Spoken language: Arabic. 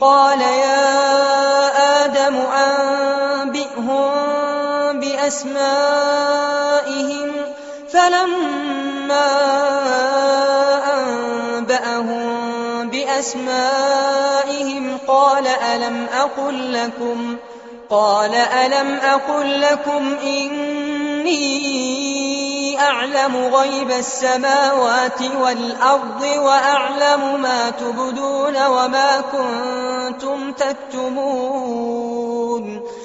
قال يا آدم أنبئهم بأسمائهم فلما أنبأهم بأسمائهم قال ألم أقل لكم إني أعلم غيب السماوات والأرض وأعلم ما تبدون وما كنتم تكتمون